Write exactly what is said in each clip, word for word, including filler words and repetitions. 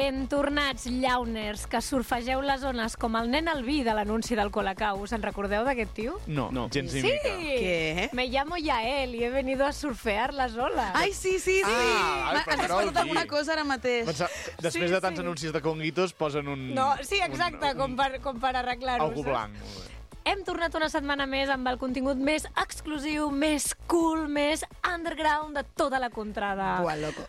Ben tornats, llauners, que surfegeu les ones com el nen Albí de l'anunci del Colacao. Us en recordeu d'aquest tio? No, no. gens ni Sí. mica. ¿Qué? Me llamo Yael y he venido a surfear las olas. Ai, sí, sí, sí. Ah, Ma- però Has no el escoltat vi. alguna cosa ara mateix? Pensa, després Sí, de tants sí. anuncis de conguitos posen un... No, sí, exacte, un, com per, com per arreglar-ho. Algú saps? blanc. Molt bé. Hem tornat una setmana més amb el contingut més exclusiu, més cool, més underground de tota la contrada. Buah, loco.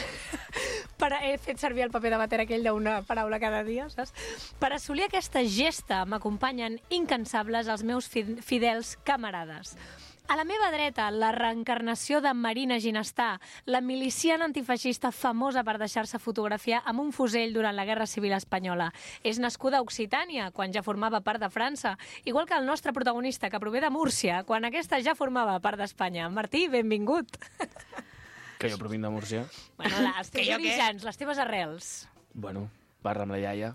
Per, he fet servir el paper de bater aquell d'una paraula cada dia, saps? Per assolir aquesta gesta m'acompanyen incansables els meus fi- fidels camarades. A la meva dreta, la reencarnació de Marina Ginestà, la miliciana antifeixista famosa per deixar-se fotografiar amb un fusell durant la Guerra Civil Espanyola. És nascuda a Occitània, quan ja formava part de França, igual que el nostre protagonista, que prové de Múrcia, quan aquesta ja formava part d'Espanya. Martí, benvingut. Que jo provinc de Múrcia. Bueno, la, els teus Que jo què? orígens, les teves arrels. Bueno, parla amb la iaia.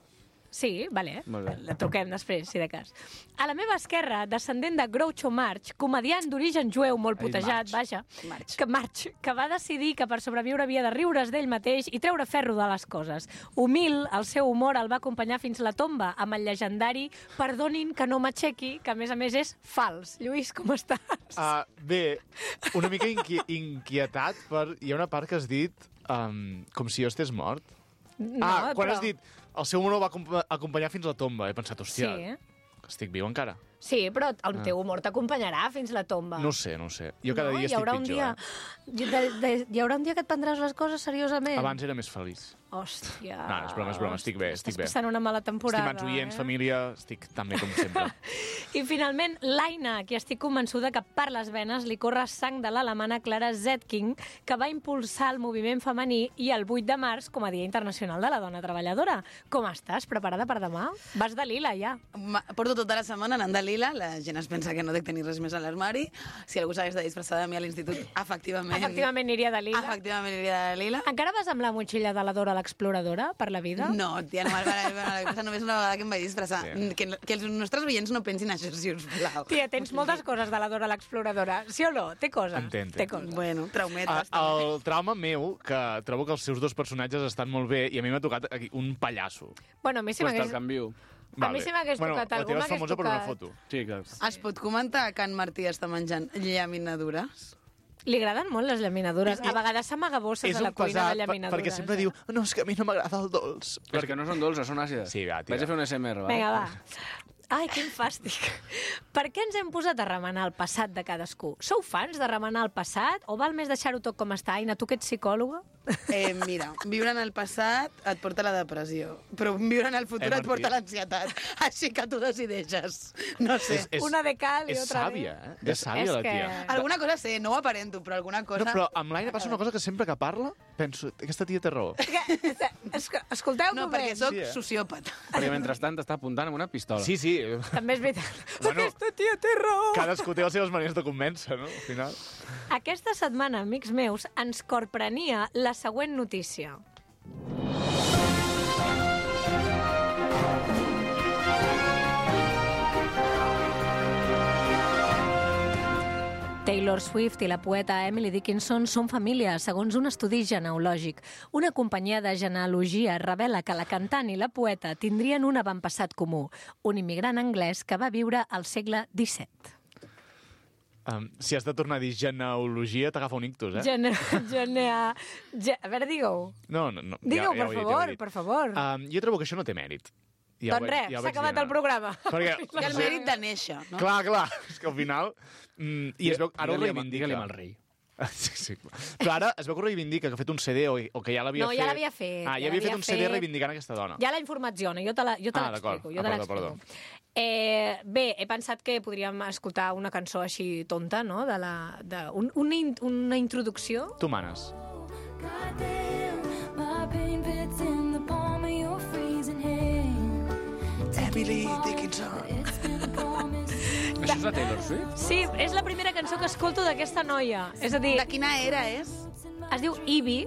Sí, vale. Molt bé. La truquem després, si de cas. A la meva esquerra, descendent de Groucho Marx, comediant d'origen jueu molt Ai, putejat, Marx. vaja, Marx. que Marx, que va decidir que per sobreviure havia de riure's d'ell mateix i treure ferro de les coses. Humil, el seu humor el va acompanyar fins la tomba amb el llegendari "Perdonin que no m'aixequi", que a més a més és fals. Lluís, com estàs? Uh, bé, una mica inqui inquietat per... Hi ha una part que has dit um, com si jo estés mort. No, ah, quan però... has dit el seu humor el va acompa- acompanyar fins a la tomba. He pensat, hòstia, Sí. estic viu encara. Sí, però el teu humor t'acompanyarà fins la tomba. No ho sé, no ho sé. Jo cada no, dia hi estic haurà un pitjor. dia... De, de, hi haurà un dia que et prendràs les coses seriosament. Eh? Abans era més feliç. Hòstia. No, és broma, és broma, estic bé, estic Estàs bé. passant una mala temporada. Estimats oients, eh? família, estic tan bé com sempre. I finalment, l'Aina, que estic convençuda que per les venes li corre sang de l'alemana Clara Zetkin, que va impulsar el moviment femení i el vuit de març com a Dia Internacional de la Dona Treballadora. Com estàs? Preparada per demà? Vas de lila, ja. Ma- Porto tota la setmana anant de lila, la gent es pensa que no dec tenir res més a l'armari. Si algú s'hagués de disfressar de mi a l'institut, efectivament... Efectivament aniria de lila. Efectivament aniria de lila. Encara vas amb la motxilla de la Dora l'exploradora per la vida? No, tia, no, m'agrada passar només una vegada que em vaig disfressar. Sí. Que, que els nostres oients no pensin això, si us plau. Tia, tens moltes coses de la Dora l'exploradora. Sí o no? Té coses. Entenc, Té entenc. coses. Bueno, Ah, traumetes. també. el trauma meu, que trobo que els seus dos personatges estan molt bé, i a mi m'ha tocat aquí un pallasso. Bueno, a mi si Pues te'l m'hagués... canvio. A mi si m'hagués bueno, tocat algú, la teva és m'hagués famosa per una tocat. foto. Sí, que... Es pot comentar que en Martí està menjant llaminadures? Li agraden molt les llaminadures. A vegades s'amaga bosses És a la un cuina pesat, de per- llaminadures. perquè sempre eh? diu no, és que a mi no m'agrada el dolç. Perquè no són dolces, són àcides. Sí, va, tira. Vaig a fer un S M R, va? Vinga, va. Ai, quin fàstic. Per què ens hem posat a remenar el passat de cadascú? Sou fans de remenar el passat o val més deixar-ho tot com està? Aina, tu que ets psicòloga? Eh, mira, viure en el passat et porta la depressió, però viure en el futur Eh, et Martí? porta l'ansietat. Així que tu decideixes. No sé. És, és, Una de cal i és otra de- sàvia, eh? És sàvia, És la que- tia. Alguna cosa sé, no ho aparento, però alguna cosa... No, però amb l'Aina passa una cosa que sempre que parla penso, aquesta tia té raó. Es- Escolteu-me No, bé. perquè sóc Sí, eh? sociòpata. Perquè mentrestant t'està apuntant amb una pistola. Sí, sí. També és veritat. Bueno, Aquesta tia té raó. cadascú té les seves maneres de convèncer, no? Al final. Aquesta setmana, amics meus, ens corprenia la següent notícia. Taylor Swift i la poeta Emily Dickinson són família, segons un estudi genealògic. Una companyia de genealogia revela que la cantant i la poeta tindrien un avantpassat comú, un immigrant anglès que va viure al segle disset. Um, si has de tornar a dir genealogia, t'agafa un ictus, eh? Gene... Genea... Ge... A veure, digue-ho. No, no, no. Digue-ho, ja, ja per ho he dit, ja ho favor, he dit. per favor. Um, jo trobo que això no té mèrit. Ja ho Doncs vaig- res, ja ho s'ha vaig acabat dir, el programa. Perquè, I el mèrit de néixer, no? Clar, clar, és que al final... Mm, I es veu, ara ho Digue-li amb- reivindica. digue-li amb el rei. Sí, sí. Però ara es veu que ho reivindica, que ha fet un C D o, o que ja l'havia No, fet... ja l'havia fet, Ah, ja ja havia fet l'havia un C D fet. reivindicant aquesta dona. Hi ha la informació, jo te la- jo te Ah, d'acord. l'explico. Jo te Ah, l'explico. perdó, perdó. Eh, bé, he pensat que podríem escoltar una cançó així tonta, no? De la, de, un, una, in- una introducció. Tu manes. Goddamn, my pain fits in the palm of your freezing hand. Emily Dickinson. It's been a promise. Això és la Taylor Swift? Sí, és la primera cançó que escolto d'aquesta noia. És a dir, De quina era és? es diu Ivy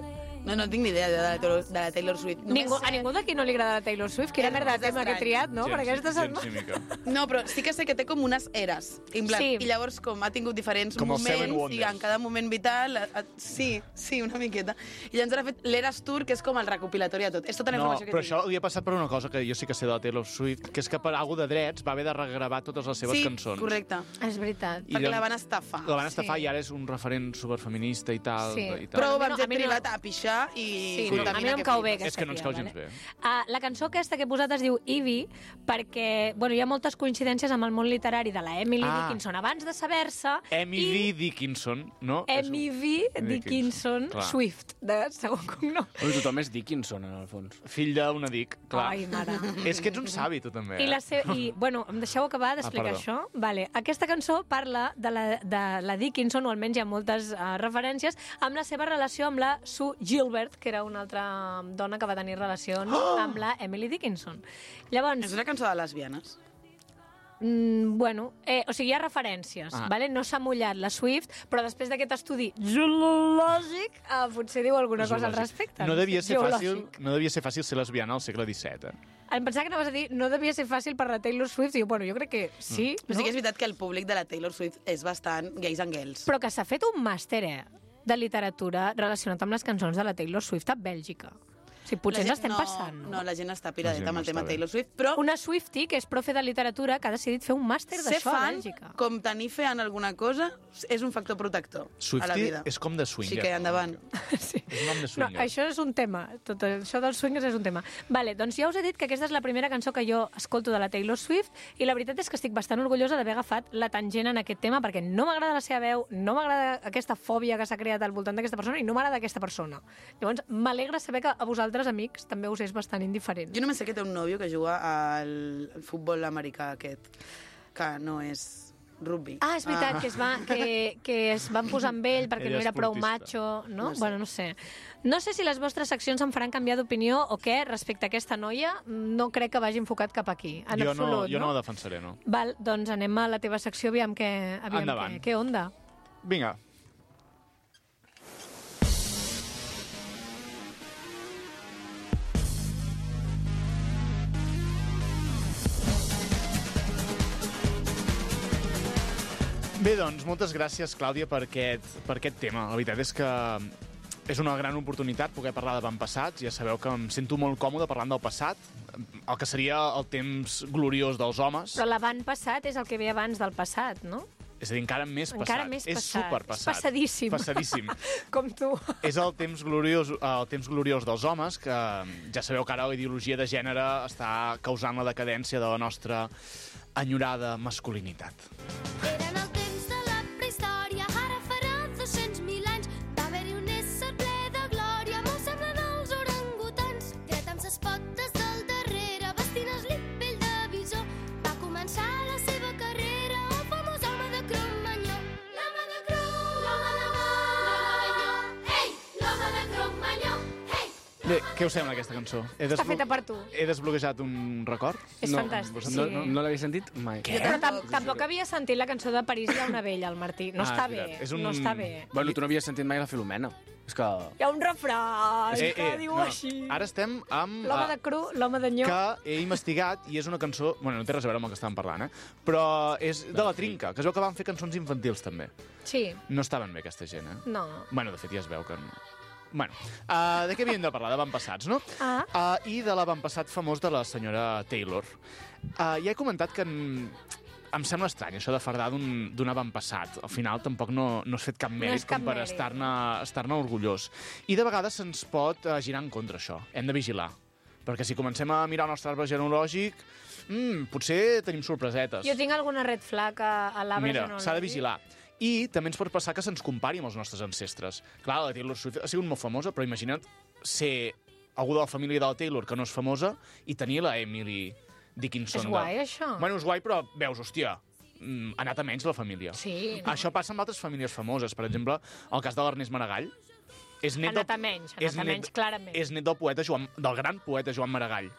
No, no tinc ni idea de la Taylor, de la Taylor Swift. Només Ningú, sé- a ningú d'aquí no li agrada la Taylor Swift? Quina És merda de més tema que he estrany. triat, no? Per aquesta gens setmana. ni mica. No, però sí que sé que té com unes eres. En plan, Sí. I llavors, com ha tingut diferents Com els Seven moments, i Wonders. en cada moment vital... A, a, sí, sí, una miqueta. I llavors ara ha fet l'Eras Tour, que és com el recopilatori de tot. És tota la No, informació que però tinc. això li ha passat per una cosa que jo sí que sé de la Taylor Swift, que és que per alguna de drets va haver de regravar totes les seves sí, cançons. correcte. És veritat. I Perquè de- la van estafar. La van estafar Sí. i ara és un referent superfeminista i tal. Sí. I tal. Però A mi van no- jet a mi no- privat a pixar i Sí, Sí. no, a mi contamina no em que cau bé flipes. aquesta És que no ens tia, cau gens vale? bé. Uh, la cançó aquesta que he posat es diu Evie perquè bueno, hi ha moltes coincidències amb el món literari de la Emily Ah. Dickinson abans de saber-se. Emily Dickinson, no? És un- Emily V. Dickinson, Dickinson clar. Swift, de segon cognom. Ui, tothom és Dickinson, en el fons. Fill d'una Dick, clar. Ai, mare. És que ets un savi, tu també. I, la Eh? se... I, bueno, em deixeu acabar d'explicar Ah, això? Vale. Aquesta cançó parla de la, de la Dickinson, o almenys hi ha moltes uh, referències, amb la seva relació amb la Sue Gilbert, que era una altra dona que va tenir relacions oh! amb la Emily Dickinson. Llavors, És una cançó de lesbianes. mm, bueno, eh, o sigui, hi ha referències, Ah. vale? No s'ha mullat la Swift, però després d'aquest estudi geològic, eh, potser diu alguna cosa al Zoològic. respecte. No devia ser fàcil, Geològic. no devia ser fàcil ser lesbiana al segle disset, eh? Em pensava que anaves a dir, no devia ser fàcil per la Taylor Swift, i jo, bueno, jo crec que sí, Però no? sí que és veritat que el públic de la Taylor Swift és bastant gays and girls. Però que s'ha fet un màster, eh, de literatura relacionat amb les cançons de la Taylor Swift a Bèlgica. O sigui, potser La ens gent- estem no, passant, no? No, la gent està La piradeta gent amb no el tema està bé. Taylor Swift, però Una Swiftie, que és profe de literatura, que ha decidit fer un màster ser d'això a fan, Bèlgica. com tenir fe en alguna cosa, és un factor protector a la Swiftie vida. és com de swinger. Així que endavant. Sí. És un nom de No, swinger. això és un tema. Tot això dels swingers és un tema. Vale, doncs ja us he dit que aquesta és la primera cançó que jo escolto de la Taylor Swift i la veritat és que estic bastant orgullosa d'haver agafat la tangent en aquest tema perquè no m'agrada la seva veu, no m'agrada aquesta fòbia que s'ha creat al voltant d'aquesta persona i no m'agrada aquesta persona. Llavors, m'alegra saber que a vosaltres, amics, també us és bastant indiferent. Jo només sé que té un nòvio que juga al, al futbol americà aquest, que no és rugby. Ah, és veritat, ah. que, es va, que, que es van posar amb ell perquè Ell no és era prou esportista. macho, no? No sé. Bueno, no sé. No sé si les vostres seccions em faran canviar d'opinió o què respecte a aquesta noia. No crec que vagi enfocat cap aquí, en jo absolut, no, jo no no? la defensaré, no. Val, doncs anem a la teva secció, aviam què, aviam Endavant. què, què onda. Vinga. Bé, doncs, moltes gràcies, Clàudia, per aquest, per aquest tema. La veritat és que és una gran oportunitat poder parlar d'avantpassats. Ja sabeu que em sento molt còmode parlant del passat, el que seria el temps gloriós dels homes. Però l'avantpassat és el que ve abans del passat, no? És a dir, encara més passat. Encara més és passat. superpassat. És passadíssim. Passadíssim. Com tu. És el temps gloriós, el temps gloriós dels homes, que ja sabeu que ara la ideologia de gènere està causant la decadència de la nostra enyorada masculinitat. Eren el temps de la prehistòria, ara farà dos-cents mil anys. Va haver-hi un ésser ple de glòria, molt semblant als orangutans. Dret amb ses potes del darrere, vestint slip pell de bisó. Va començar la seva carrera, el famós home de Cromanyó. L'home de Cromanyó, ei, l'home de Cromanyó, ei. Bé, què us sembla aquesta cançó? He Està desblo- feta per tu. He desbloquejat un record? És no, fantàstic, No, sí. no, no l'havia sentit mai. Què? Però tam tampoc havia sentit la cançó de París hi ha una vella, el Martí. No Ah, està és bé, veritat. És un- no està bé. Bueno, tu no havies sentit mai la Filomena. És que... Hi ha un refrany Eh, que eh, diu no. així. Ara estem amb... L'home eh, de cru, l'home de nyó. que he investigat i és una cançó... Bueno, no té res a veure amb el que estàvem parlant, eh? Però és de la Trinca, que es veu que van fer cançons infantils, també. Sí, No estaven bé, aquesta gent, eh? no. Bueno, de fet, ja es veu que... No. Bueno, uh, de què havíem de parlar? D'avantpassats, no? Ah. Uh, I de l'avantpassat famós de la senyora Taylor. Uh, ja he comentat que en... em sembla estrany, això de fardar d'un d'un avantpassat. Al final tampoc no, no has fet cap mèrit és cap com per mèrit. estar-ne estar orgullós. I de vegades se'ns pot uh, girar en contra, això. Hem de vigilar. Perquè si comencem a mirar el nostre arbre genealògic, mm, potser tenim sorpresetes. Jo tinc alguna red flag a, a l'arbre Mira, genealògic. s'ha de vigilar. I també ens pot passar que se'ns compari amb els nostres ancestres. Clar, la Taylor Swift ha sigut molt famosa, però imagina't ser algú de la família de la Taylor que no és famosa i tenir la Emily Dickinson. És de- guai, això. Bueno, és guai, però veus, hòstia, mm, ha anat a menys la família. Sí. Això passa amb altres famílies famoses. Per exemple, el cas de l'Ernest Maragall. És Ha net anat del- a menys, ha és anat a net- menys, clarament. És net del poeta Joan, del gran poeta Joan Maragall.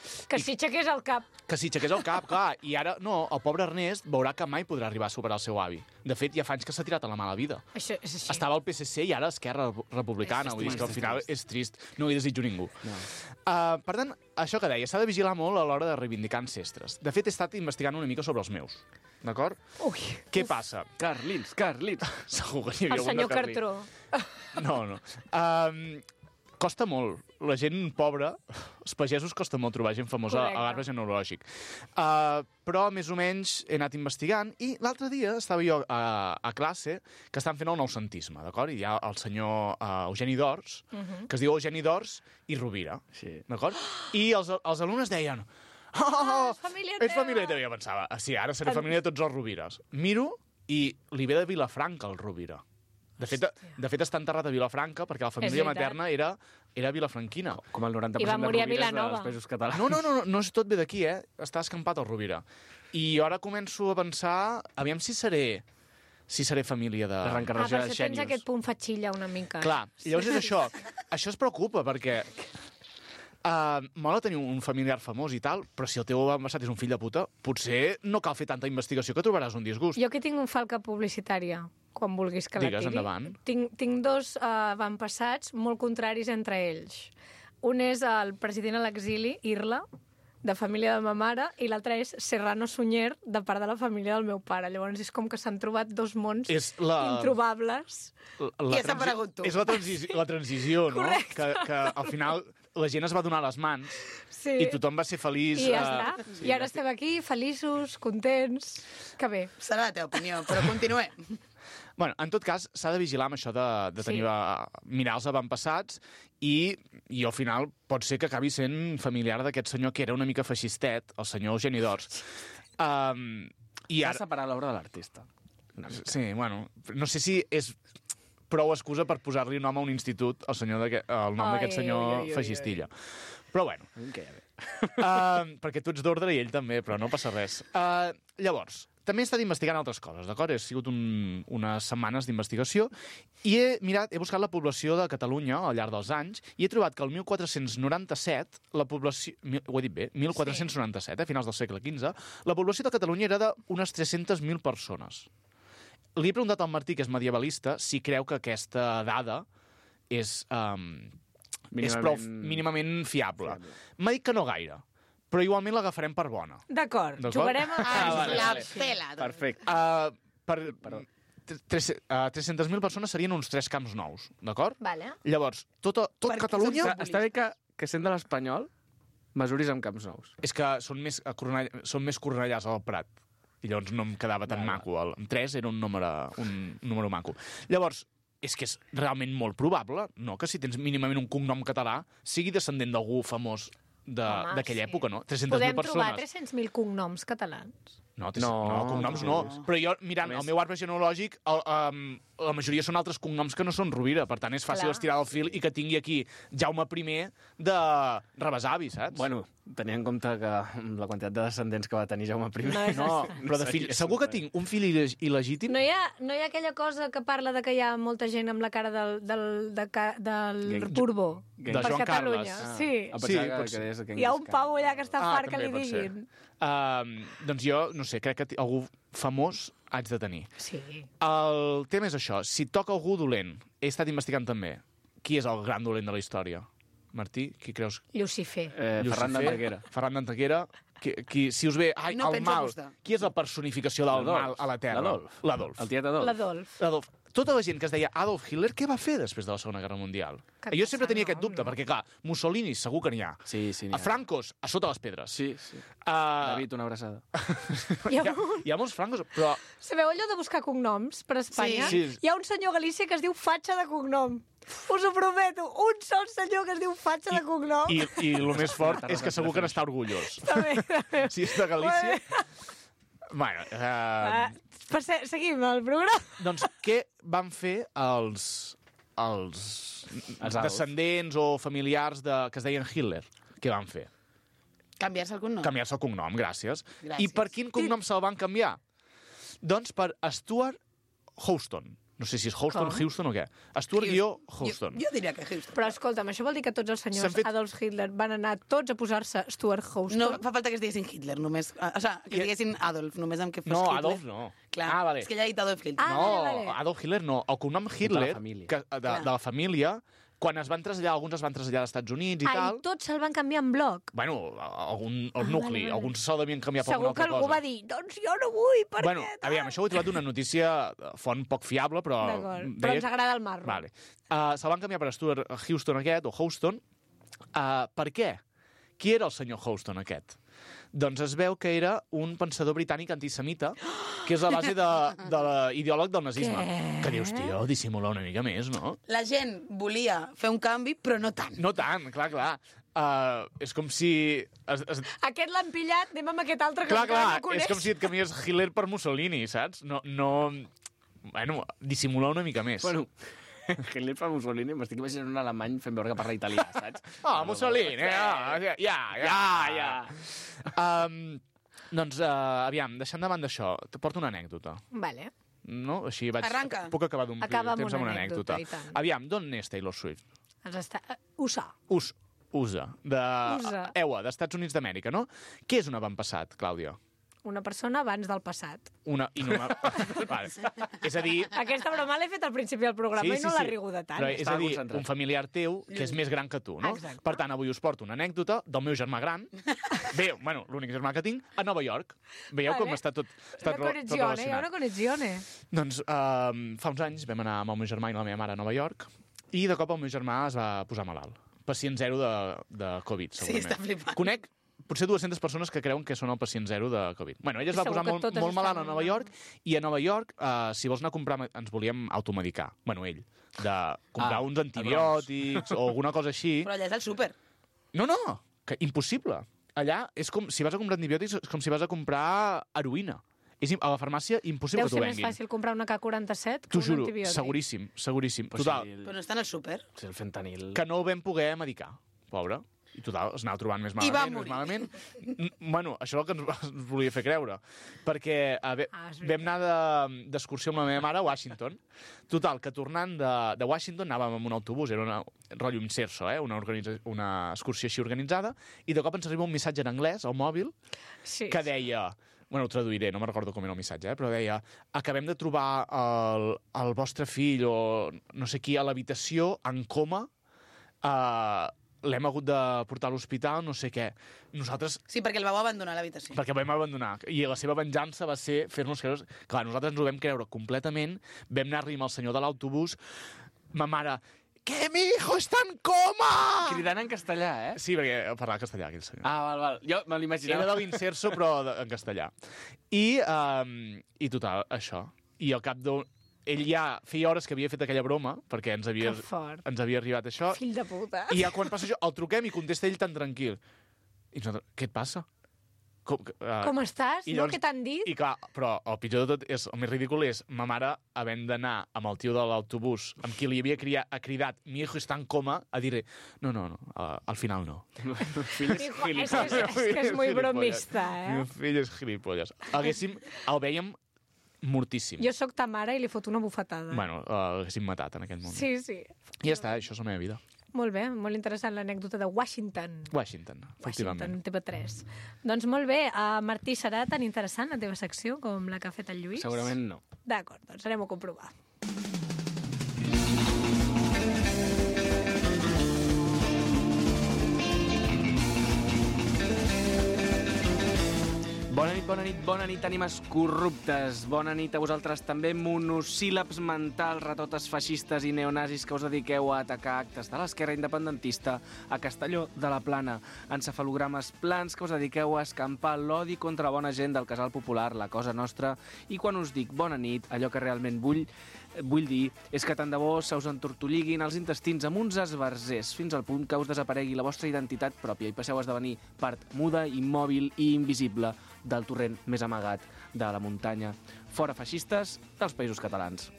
Que si aixequés el cap. Que si aixequés el cap, clar. I ara, no, el pobre Ernest veurà que mai podrà arribar a superar el seu avi. De fet, ja fa anys que s'ha tirat a la mala vida. Això és així. Estava al P S C i ara a Esquerra Republicana. Vull dir que al final és trist. No ho desitjo ningú. No. Uh, per tant, això que deia, s'ha de vigilar molt a l'hora de reivindicar ancestres. De fet, he estat investigant una mica sobre els meus. D'acord? Ui. Què passa? Carlins, Carlins. Segur que n'hi havia El algun de senyor Carlí. Cartró. No, no. Um, costa molt. La gent pobra, els pagesos costa molt trobar gent famosa Correcte. a l'arbre genealògic. Uh, però, més o menys, he anat investigant i l'altre dia estava jo a, a classe que estan fent el noucentisme, d'acord? I hi ha el senyor uh, Eugeni d'Ors, uh -huh. que es diu Eugeni d'Ors i Rovira, Sí. d'acord? I els, els alumnes deien... Oh, oh, és família és teva." família teva. Jo pensava, ah, sí, ara seré família de tots els Rovires. Miro i li ve de Vilafranca, el Rovira. De fet, de, de fet, està enterrat a Vilafranca perquè la família veritat. materna era, era vilafranquina. Com el noranta per I va cent de morir a rovires Vilanova. dels països catalans. No, no, no, no, no és tot ve d'aquí, eh? Està escampat el Rovira. I jo ara començo a pensar, aviam si seré, si seré família de... La Ah, reencarnació per de això tens Xènius. aquest punt fatxilla una mica. Clar, llavors és això. Això es preocupa perquè... Uh, mola tenir un familiar famós i tal, però si el teu avantpassat és un fill de puta, potser no cal fer tanta investigació que trobaràs un disgust. Jo aquí tinc un falca publicitària, quan vulguis que Digues, la tiri. endavant. Tinc, tinc dos uh, avantpassats molt contraris entre ells. Un és el president a l'exili, Irla, de família de ma mare, i l'altre és Serrano Sunyer, de part de la família del meu pare. Llavors és com que s'han trobat dos mons És la- introbables. La, I has transi- aparegut tu. És la, transi la transició, no? Correcte. Que, que al final la gent es va donar les mans Sí. i tothom va ser feliç. I ja eh, està. I ara estem aquí, feliços, contents... Que bé. Serà la teva opinió, però continuem. Bueno, en tot cas, s'ha de vigilar amb això de, de tenir, Sí. sí. mirar els avantpassats i, i al final pot ser que acabi sent familiar d'aquest senyor que era una mica feixistet, el senyor Eugeni d'Ors. Um, I S'ha ara... separat l'obra de l'artista. Una mica. Sí, bueno, no sé si és prou excusa per posar-li nom a un institut al senyor d'aquest- el nom Ai, d'aquest senyor ai, ai, ai, feixistilla. Però bueno, A mi em queia bé. uh, perquè tu ets d'ordre i ell també, però no passa res. Uh, llavors, també he estat investigant altres coses, d'acord? He sigut un, unes setmanes d'investigació i he mirat, he buscat la població de Catalunya al llarg dels anys i he trobat que el mil quatre-cents noranta-set, la població... mil- Ho he dit bé? mil quatre-cents noranta-set, eh, finals del segle quinze, la població de Catalunya era d'unes tres-centes mil persones. Li he preguntat al Martí, que és medievalista, si creu que aquesta dada és, um, és prou mínimament fiable. fiable. M'ha dit que no gaire, però igualment l'agafarem per bona. D'acord, D'acord? jugarem a... Ah, vale, la vale. pela. doncs. Perfecte. Uh, per, Perdó. tres- uh, tres-centes mil persones serien uns tres camps nous, d'acord? Vale. Llavors, tot, tot Perquè Catalunya... som Està, està bé que, que sent de l'espanyol mesuris amb camps nous. És que són més, a Cornell, són més cornellars al Prat. I llavors no em quedava tan Vale, maco. El, amb tres era un número, un número maco. Llavors, és que és realment molt probable, no?, que si tens mínimament un cognom català sigui descendent d'algú famós Home, d'aquella sí. època, no? tres-centes mil Podem trobar persones. tres-cents mil cognoms catalans. No, tres, No, no, cognoms no. no. Però jo, mirant A més- el meu arbre genealògic, el, um, la majoria són altres cognoms que no són Rovira. Per tant, és fàcil Clar. estirar el fil i que tingui aquí Jaume primer de rebesavi, saps? Bueno, tenia en compte que la quantitat de descendents que va tenir Jaume I... No és no, però de fill, seria segur que super. tinc un fill il·leg- il·legítim. No hi, ha, no hi ha aquella cosa que parla de que hi ha molta gent amb la cara del, del, de, ca- del Gang- Borbó De per Joan Catalunya. Carles. Ah, Sí. em Sí, pensava que- pot que ser. deies que Hi ha un Genghis pau allà que està Ah, fart que li també pot ser. diguin. Uh, doncs jo, no sé, crec que t- algú famós haig de tenir. Sí. El tema és això, si toca algú dolent, he estat investigant també, qui és el gran dolent de la història? Martí, qui creus? Lucifer. Eh, Ferran Lucifer? d'Antequera. Ferran d'Antequera. Qui, qui, si us ve, ai, No el penso mal. apostar. Qui és la personificació del L'Adolf. mal a la Terra? L'Adolf. L'Adolf. El tiet Adolf. L'Adolf. L'Adolf. Tota la gent que es deia Adolf Hitler, què va fer després de la Segona Guerra Mundial? Que Jo sempre passar tenia aquest nom, dubte, no? perquè, clar, Mussolini segur que n'hi ha. Sí, sí. n'hi A ha. Francos, a sota les pedres. Sí, sí. Uh, David, una abraçada. Hi hi, ha, ha, hi ha molts francos, però... sabeu allò de buscar cognoms per Espanya? Sí, sí. Hi ha un senyor a Galícia que es diu Fatxa de cognom. Us ho prometo, un sol senyor que es diu Fatxa de cognom. I, i el més fort és que segur que n'està orgullós. També, també. Si és de Galícia... Bueno, uh, Ah, per se- seguim el programa. doncs què van fer els, els, Els Adolf. descendents o familiars de, que es deien Hitler? Què van fer? Canviar-se el cognom? Canviar-se el cognom, gràcies. Gràcies. I per quin cognom se'l van canviar? Doncs per Stuart Houston. No sé si és Houston, Com? Houston o què. Stuart guió Houston. Jo, jo diria que Houston. Però escolta'm, això vol dir que tots els S'han senyors fet- Adolf Hitler van anar tots a posar-se Stuart Houston? No fa falta que es diguessin Hitler, només... O sigui, que es diguessin Adolf, només amb que fos No, Hitler. Adolf no. Clar, Ah, vale. és que ja ha dit Adolf Hitler. Ah, no, vale, vale. Adolf Hitler no. El cognom Hitler, família. que, de, de, de la família, quan es van traslladar, alguns es van traslladar als Estats Units i Ah, tal... i tots se'l van canviar en bloc. Bueno, algun, el Ah, nucli, vale, vale. alguns se'l devien canviar per Segur alguna que altra algú cosa. va dir, doncs jo no vull, per Bueno, què? aviam, això ho he trobat d'una notícia eh, font poc fiable, però... D'acord, però ens agrada el marro. Vale. Uh, se'l van canviar per Stuart Houston aquest, o Houston. Uh, per què? Qui era el senyor Houston aquest? Doncs es veu que era un pensador britànic antisemita, que és la base de, de l'ideòleg del nazisme. Què? Que dius, tio, dissimula una mica més, no? La gent volia fer un canvi, però no tant. No tant, clar, clar. Uh, és com si... Es, es, Aquest l'han pillat, anem amb aquest altre que clar, encara clar, no coneix. és com si et canvies Hitler per Mussolini, saps? No, no... Bueno, dissimular una mica més. Bueno, Hitler fa Mussolini, m'estic imaginant un alemany fent veure que parla italià, saps? Ah, Mussolini, ja, ja, ja, ja, ja. Um, doncs, uh, aviam, deixant de banda això, te porto una anècdota. Vale. No? Així vaig... Arranca. Puc acabar d'omplir Acaba amb temps una amb una anècdota, anècdota. i tant. Aviam, d'on és Taylor Swift? Els està... Uh, USA. Us, USA, de... USA. E U A, d'Estats Units d'Amèrica, no? Què és un avantpassat, Clàudia? Una persona abans del passat. Una... I no vale. És a dir... Aquesta broma l'he fet al principi del programa i no l'ha riguda tant. Però és a Estava dir, concentrat. un familiar teu que és més gran que tu, no? Exacte. Per tant, avui us porto una anècdota del meu germà gran. Bé, bueno, l'únic germà que tinc, a Nova York. Veieu Vale. com està tot, està Una tot connexione, hi ha relacionat. una connexione. Doncs um, fa uns anys vam anar amb el meu germà i la meva mare a Nova York i de cop el meu germà es va posar malalt. Pacient zero de, de Covid, Sí, segurament. està flipant. Conec potser dues-centes persones que creuen que són el pacient zero de Covid. Bueno, ella es va Segur posar que molt, totes molt malalt a estan Nova mal. York i a Nova York, uh, si vols anar a comprar, ens volíem automedicar. Bueno, ell. De comprar Ah, uns antibiòtics o alguna cosa així. Però allà és el súper. No, no, que impossible. Allà és com, si vas a comprar antibiòtics, és com si vas a comprar heroïna. És, im- a la farmàcia, impossible Deu que t'ho ser més venguin. fàcil comprar una K quaranta-set que T'ho un juro, antibiòtic. seguríssim, seguríssim. Però Total, si Però el, no està en el súper. si el fentanil... que no ho vam poder medicar, pobre. I total, es anava trobant més I va malament, més morir. malament. N- Bueno, això és el que ens, ens volia fer creure. Perquè a, ve, Ah, és veritat. vam anar de- d'excursió amb la meva mare a Washington. Total, que tornant de, de Washington anàvem amb un autobús, era una rotllo Inserso, eh? una, organitza, una excursió així organitzada, i de cop ens arriba un missatge en anglès al mòbil Sí. que deia... Bueno, ho traduiré, no me'n recordo com era el missatge, eh? Però deia, acabem de trobar el, el vostre fill o no sé qui a l'habitació en coma, uh, l'hem hagut de portar a l'hospital, no sé què. Nosaltres, Sí, perquè el vau abandonar a l'habitació. perquè el vam abandonar, i la seva venjança va ser fer-nos creure... Clar, nosaltres ens ho vam creure completament, vam anar a rir amb el senyor de l'autobús, ma mare... Que mi hijo está en coma! Cridant en castellà, eh? Sí, perquè parlava castellà, aquell senyor. Ah, val, val. Jo me Era l'imaginava. de l'Inserso, però de, en castellà. I, um, I total, això. I al cap d'un... Ell ja feia hores que havia fet aquella broma, perquè ens havia, Que fort. ens havia arribat això. Fill de puta. I ja quan passa això, el truquem i contesta ell tan tranquil. I nosaltres, què et passa? Com, uh, Com estàs? i No, llavors- què t'han dit? I clar, però el pitjor de tot, és, el més ridícul és ma mare havent d'anar amb el tio de l'autobús, amb qui li havia criat, ha cridat mi hijo està en coma, a dir no, no, no, uh, al final no. El fill és Hijo, és, gilipolles. és, és que és muy Gilipolles. bromista, Mi eh? fill és gilipolles. Haguéssim, el veiem mortíssim. Jo sóc ta mare i li foto una bufetada. Bueno, uh, l'haguéssim matat en aquell moment. Sí, sí. I ja està, això és la meva vida. Molt bé, molt interessant l'anècdota de Washington. Washington, efectivament. Washington, T V tres. Doncs molt bé, uh, Martí, serà tan interessant la teva secció com la que ha fet el Lluís? Segurament no. D'acord, doncs anem a comprovar. Bona nit, bona nit, bona nit, ànimes corruptes. Bona nit a vosaltres també, monosíl·labs mentals, ratotes feixistes i neonazis que us dediqueu a atacar actes de l'esquerra independentista a Castelló de la Plana. Encefalogrames plans que us dediqueu a escampar l'odi contra la bona gent del casal popular, la cosa nostra. I quan us dic bona nit, allò que realment vull, vull dir és que tant de bo se us entortolliguin els intestins amb uns esbarzers fins al punt que us desaparegui la vostra identitat pròpia i passeu a esdevenir part muda, immòbil i invisible del torrent més amagat de la muntanya. Fora feixistes dels països catalans.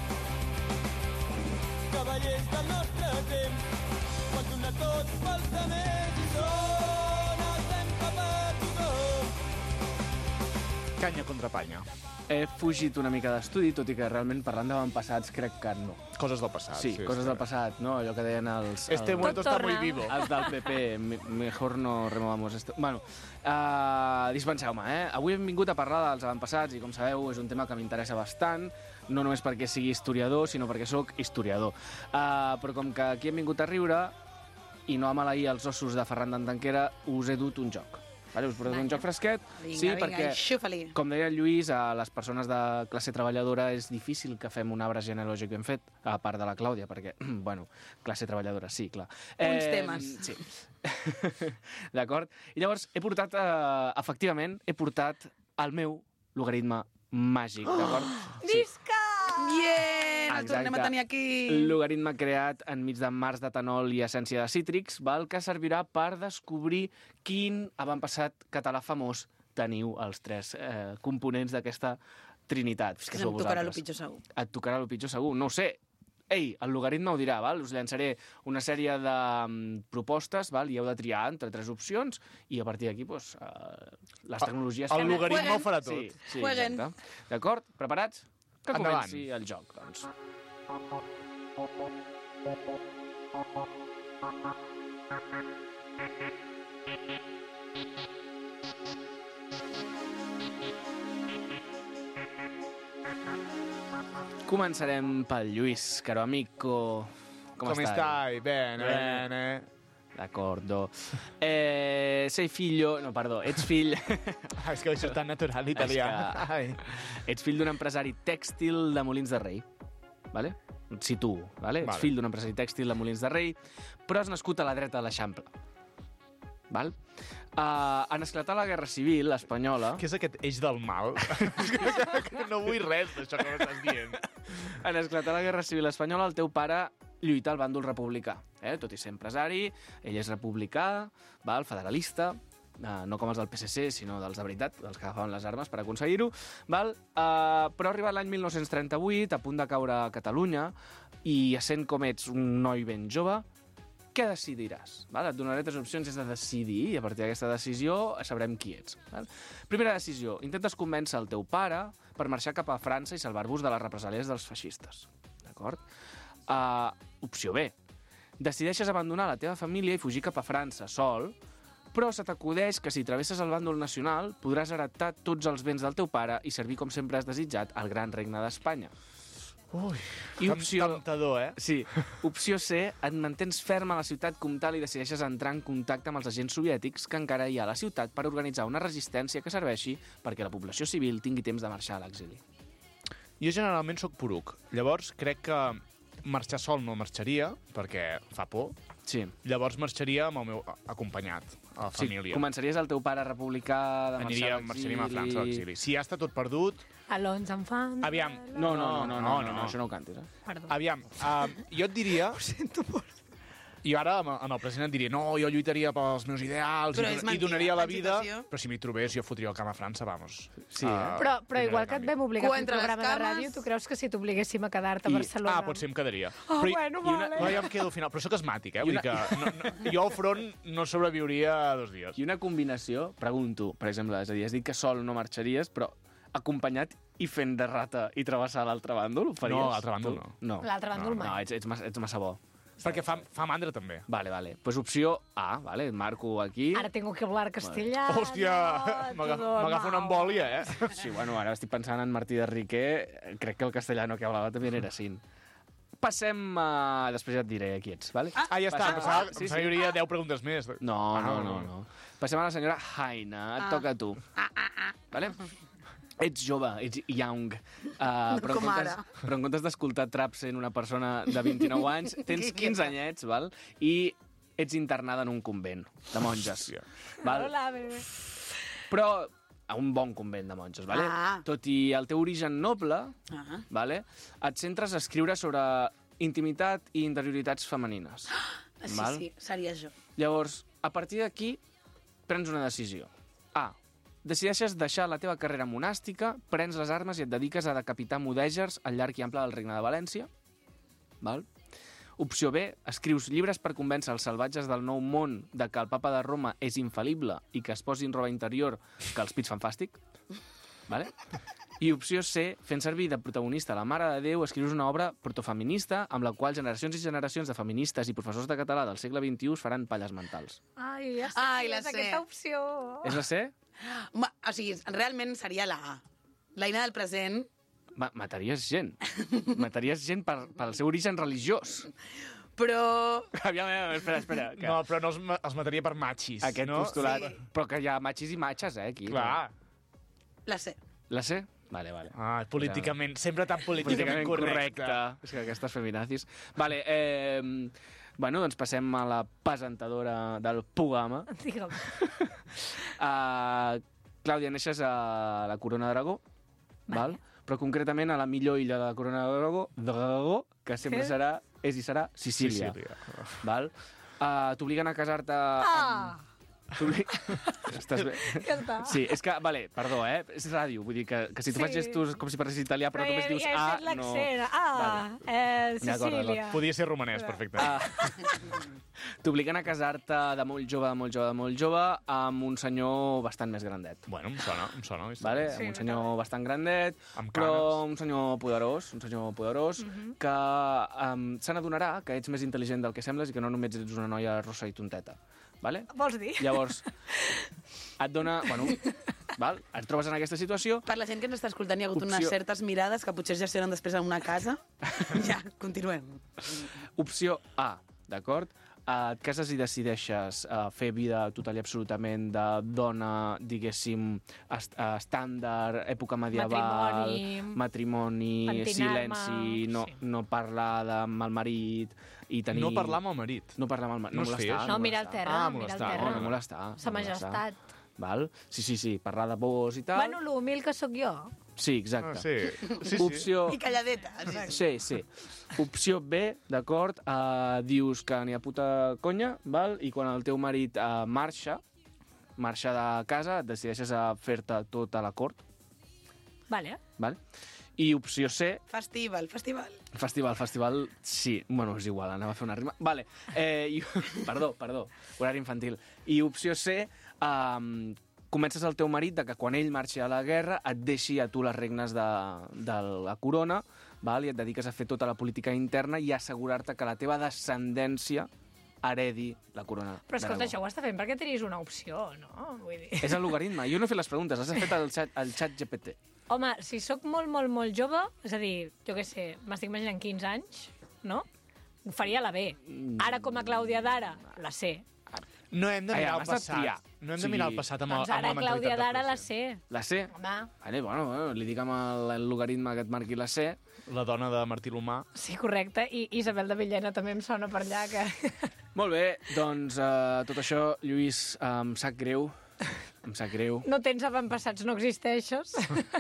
Cavallers del nostre temps, quan donar tot pels altres i són el temps per tothom. Canya contra panya. He fugit una mica d'estudi, tot i que realment parlant d'avantpassats crec que no. Coses del passat. Sí, sí coses sí. del passat, no? Allò que deien els... Este els- momento está muy torna. vivo. Els del P P, me- mejor no removamos esto. Bueno, uh, dispenseu-me, eh? Avui hem vingut a parlar dels avantpassats i, com sabeu, és un tema que m'interessa bastant, no només perquè sigui historiador, sinó perquè sóc historiador. Uh, però com que aquí hem vingut a riure i no a maleir els ossos de Ferran d'Antanquera, us he dut un joc. Vale, us porto un joc fresquet. Vinga, sí, vinga, perquè, enxufa-li. com deia el Lluís, a les persones de classe treballadora és difícil que fem un arbre genealògic ben fet, a part de la Clàudia, perquè, bueno, classe treballadora, sí, clar. Uns temes. Sí. D'acord? I llavors, he portat, eh, efectivament, he portat el meu logaritme màgic, d'acord? Visca! Bien, el tornem a Exacte. tenir aquí. Logaritme creat enmig de mars d'etanol i essència de cítrics, val, que servirà per descobrir quin avantpassat català famós teniu els tres eh, components d'aquesta trinitat. És que sou em tocarà el vosaltres. pitjor segur. Et tocarà el pitjor segur, no ho sé. Ei, el logaritme ho dirà, val? Us llançaré una sèrie de mm, propostes, val? I heu de triar entre tres opcions i a partir d'aquí, doncs, eh, les tecnologies... El logaritme Jueguen. ho farà tot. Sí, sí, Jueguen. exacte. D'acord? Preparats? Que Endavant. comenci el joc, doncs. Començarem pel Lluís, caro amico. Com, Come stai? Bene, Bene. bene. D'accordo. Eh, sei figlio... No, perdó, ets fill... Ah, és que això és tan natural italià. És que- Ai. Ets fill d'un empresari tèxtil de Molins de Rei. Vale? Si tu, vale? Ets Vale. fill d'un empresari tèxtil de Molins de Rei, però has nascut a la dreta de l'Eixample. Val? Uh, en esclatar la Guerra Civil espanyola... Què és aquest eix del mal? Que no vull res d'això que m'estàs dient. En esclatar la Guerra Civil espanyola, el teu pare lluita al bàndol republicà. Eh? Tot i ser empresari, ell és republicà, val? Federalista, eh, no com els del P S C, sinó dels de veritat, dels que agafaven les armes per aconseguir-ho. val? Eh, però arribat l'any mil nou-cents trenta-vuit, a punt de caure a Catalunya, i essent com ets un noi ben jove, què decidiràs? Val? Et donaré tres opcions, és de decidir, i a partir d'aquesta decisió sabrem qui ets. Val? Primera decisió, intentes convèncer el teu pare per marxar cap a França i salvar-vos de les represàlies dels feixistes. D'acord? Uh, opció B. Decideixes abandonar la teva família i fugir cap a França sol, però se t'acudeix que si travesses el bàndol nacional podràs heretar tots els béns del teu pare i servir com sempre has desitjat al gran regne d'Espanya. Ui, I tem- opció- temptador, eh? Sí. Opció C, et mantens ferm a la ciutat comtal i decideixes entrar en contacte amb els agents soviètics que encara hi ha a la ciutat per organitzar una resistència que serveixi perquè la població civil tingui temps de marxar a l'exili. Jo generalment sóc poruc. Llavors crec que marxar sol no marxaria, perquè fa por. Sí. Llavors marxaria amb el meu acompanyat, a la Sí, família. començaries el teu pare republicà de marxar Aniria, a l'exili... marxaríem a França a l'exili. Si ja està tot perdut... Alons en fan... Aviam. No, no, no, no, no, no, no, no, això no ho cantis, eh? Perdó. Aviam, uh, jo et diria... Ho sento molt. Jo ara, amb amb el present, et diria no, jo lluitaria pels meus ideals Però i, és i mentida, donaria la en vida, situació- però si m'hi trobés jo fotria el camp a França, vamos. Sí, eh? Però, però igual que et vam obligar a Cua fer un entre les programa de cames. ràdio, tu creus que si t'obliguéssim a quedar-te a I, Barcelona... ah, potser em quedaria. Ah, però, bueno, i una, vale. però ja em quedo al final. Però sóc asmàtic, eh? Vull I dir que no, no, jo al front no sobreviuria dos dies. I una combinació, pregunto, per exemple, és a dir, has dit que sol no marxaries, però acompanyat i fent de rata i travessar l'altre bàndol, ho faries? No, l'altre bàndol Tu? no. No. L'altre bàndol No, mai. ets, ets, massa, ets massa bo. Perquè fa, fa mandra, també. Vale, vale. Pues opció A, vale, et marco aquí. Ara tengo que hablar castellano... Hòstia, m'aga- todo m'agafa una mal. embòlia, eh? Sí, bueno, ara estic pensant en Martí de Riquer, crec que el castellano que hablava també era sin. Passem a... Després ja et diré qui ets, vale? Ah, ja està. Passem- Pensava, Sí, pensava sí. que hi hauria deu preguntes més. No, Ah, no, no, no. Passem a la senyora Haina, et Ah. toca a tu. Vale? Ets jove, ets young, uh, però, en com comptes, ara. però en comptes d'escoltar trap sent una persona de vint-i-nou anys, tens quinze anyets, val? I ets internada en un convent de monges. Val? Hola, bebé. Però a un bon convent de monges, vale? Ah. Tot i el teu origen noble, Ah. vale? Et centres a escriure sobre intimitat i interioritats femenines. Sí, Val? sí, seria jo. Llavors, a partir d'aquí, prens una decisió. A. Decideixes deixar la teva carrera monàstica, prens les armes i et dediques a decapitar mudègers al llarg i ample del Regne de València. Val? Opció B. Escrius llibres per convèncer els salvatges del nou món de que el papa de Roma és infal·lible i que es posin roba interior que els pits fan fàstic. Vale? I opció C, fent servir de protagonista la Mare de Déu, escrius una obra protofeminista amb la qual generacions i generacions de feministes i professors de català del segle vint-i-u es faran palles mentals. Ai, ja sé, Ai, la és sé. aquesta opció. És la C? Ma, o sigui, realment seria la A. L'Aina del present... Ma mataries gent. Mataries gent per, pel seu origen religiós. Però... Aviam, aviam, espera, espera. Que No, però no els, ma- els mataria per machis, aquest no? postulat... Sí. Però que hi ha matxis i matxes, eh, aquí. Clar. La C. La C? Vale, vale. Ah, políticament, sempre tan políticament, Políticament correcte. correcte. És que aquestes feminazis... Vale, eh... Bueno, doncs passem a la presentadora del programa. Digue'm. Uh, Clàudia, neixes a la Corona d'Aragó, val? Però concretament a la millor illa de la Corona d'Aragó, d'Aragó, que sempre Què? serà, és i serà Sicília. Sicília. Val? Uh, T'obliguen a casar-te... Ah! Amb... T'obli- Estàs bé? Ja està. Sí, és que, vale, perdó, eh? És ràdio, vull dir que, que si tu Sí. fas gestos com si parles italià, però, Però només ja, dius ja he A, fet no... l'accent. Ah, Vale. eh, D'acord, Sicília. Podia ser romanès, perfecte. Ah. T'obliguen a casar-te de molt jove, de molt jove, de molt jove, amb un senyor bastant més grandet. Bueno, em sona, em sona. Vale? Sí, amb un senyor bastant grandet, Amb però canes. un senyor poderós, un senyor poderós, que um, se n'adonarà que ets més intel·ligent del que sembles i que no només ets una noia rossa i tonteta. Vale? Vols dir? Llavors, et dona... Bueno, val? Et trobes en aquesta situació. Per la gent que ens està escoltant, hi ha hagut Opció- unes certes mirades que potser es gestionen després a una casa. Ja, continuem. Opció A, d'acord? Uh, et cases i decideixes uh, fer vida total i absolutament de dona, diguéssim, est uh, estàndard, època medieval, Matrimoni. matrimoni, Pentinar-me, silenci, no, sí. no parlar de, amb el marit i tenir... No parlar amb el marit. No parlar amb el marit, No no, es molestar. feia? No, mirar al molestar. terra, Ah, mirar al molestar, terra. No, no molestar. Sa no molestar. majestat. Val? Sí, sí, sí, parlar de bous i tal. Bueno, l'humil que sóc jo. Sí, exacte. Ah, sí. sí, sí. Opció... I calladeta. Sí, sí. Sí, sí. Opció B, d'acord, uh, dius que n'hi ha puta conya, val? I quan el teu marit uh, marxa, marxa de casa, et decideixes a fer-te tota la cort, Vale. val? I opció C, Festival, festival. festival, festival, sí, bueno, és igual, anava a fer una rima. Vale, eh, i, perdó, perdó, horari infantil. I opció C, um, comences el teu marit de que quan ell marxi a la guerra et deixi a tu les regnes de, de la corona, val? I et dediques a fer tota la política interna i assegurar-te que la teva descendència heredi la corona. Però escolta, d'Aragó. això ho està fent perquè tenies una opció, no? Vull dir... És el logaritme. Jo no he fet les preguntes, les he fet al xat, al xat G P T. Home, si sóc molt, molt, molt jove, és a dir, jo què sé, m'estic imaginant quinze anys, no? Ho faria la B. Ara, com a Clàudia d'ara, la C. No hem de Ai, mirar el has de passat. triar. No hem O de mirar el sigui, passat amb, Doncs amb ara, la mentalitat Clàudia de d'ara, la present. C. La C? Home, Vale, bueno, bueno, li dic amb el, el logaritme que et marqui la C. La dona de Martí Lomà. sí, correcte. I Isabel de Villena també em sona per allà, que... Molt bé, doncs uh, tot això, Lluís, uh, em sap greu, em sap greu, No tens avantpassats, no existeixes.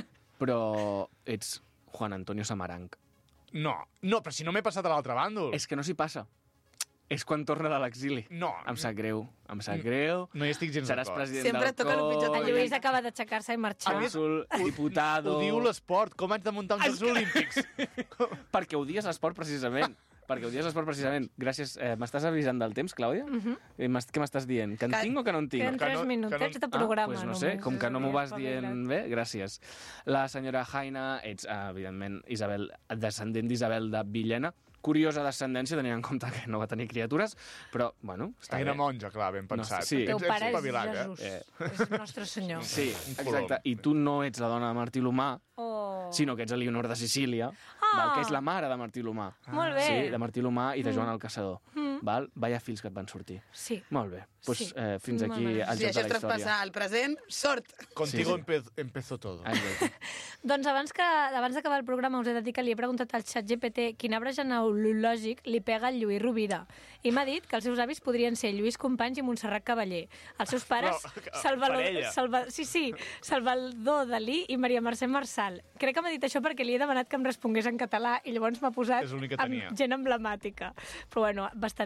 però ets Juan Antonio Samaranch. No, no, però si no m'he passat a l'altre bàndol. És que no s'hi passa. És quan torna de l'exili. No. Em sap greu, em sap greu. No hi estic gens Seràs d'acord. president Sempre del et toca el pitjor C O El I, Lluís acaba d'aixecar-se i marxar. cònsul, diputado... Ho diu l'esport, com haig de muntar uns Jocs Olímpics? Perquè odies l'esport, precisament. Perquè odies l'esport, precisament. Gràcies. Eh, M'estàs avisant del temps, Clàudia? Mhm. Eh, m'has- Què m'estàs dient? Que en Que- tinc o que no en tinc? Queden que no- tres que minutets no- de programa, ah, pues no només. sé, com que no m'ho vas Espavila't. dient bé, gràcies. La senyora Jaina, ets, eh, evidentment, Isabel, descendent d'Isabel de Villena. Curiosa descendència, tenint en compte que no va tenir criatures, però, bueno, està Era bé. monja, clar, ben pensat. No, sí. El teu Ets- ets pare és espavilat, eh? Jesús. Eh. És nostre senyor. Sí, Un colom. exacte. I tu no ets la dona de Martí Lomà, Oh. sinó que ets Elionor de Sicília, val, que és la mare de Martí Lomà. Molt bé. Sí, de Martí Lomà i de Joan el Caçador. Val? Vaya fills que et van sortir. Sí. Molt bé. Pues, Sí. eh, fins Molt aquí bé. el Si joc això de es la història. traspassa al present, sort! Contigo Sí, sí. empe- empezó todo. Exacte. Doncs abans que abans d'acabar el programa us he de dir que li he preguntat al xat G P T quin arbre genealògic li pega al Lluís Rovira. I m'ha dit que els seus avis podrien ser Lluís Companys i Montserrat Cavaller. Els seus pares, Però, Salvador, parella. Salva, sí, sí, Salvador Dalí i Maria Mercè Marçal. Crec que m'ha dit això perquè li he demanat que em respongués en català i llavors m'ha posat És l'únic que amb tenia. gent emblemàtica. Però bueno, bastant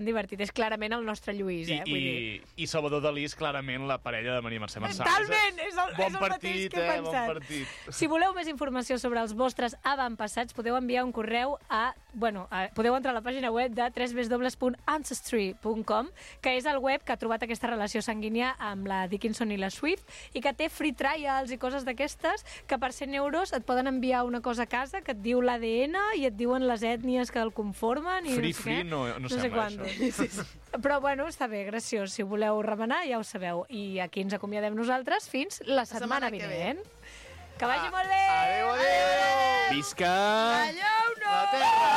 bastant divertit. És clarament el nostre Lluís, eh? I, Vull dir... i, I Salvador Dalí és clarament la parella de Maria Mercè Marçal. Totalment! És el, bon és el partit, mateix que he eh? pensat. Bon partit. Si voleu més informació sobre els vostres avantpassats, podeu enviar un correu a... Bueno, a, podeu entrar a la pàgina web de w w w punt ancestry punt com, que és el web que ha trobat aquesta relació sanguínia amb la Dickinson i la Swift, i que té free trials i coses d'aquestes, que per cent euros et poden enviar una cosa a casa que et diu l'A D N i et diuen les ètnies que el conformen. I Free, no sé free, què. no, no, no sé sembla quant. això. Sí, sí. Però, bueno, està bé, graciós. Si voleu remenar, ja ho sabeu. I aquí ens acomiadem nosaltres fins la setmana, setmana que vinent. Que vagi molt bé! Adéu, adéu! Visca! Allò, no! La terra!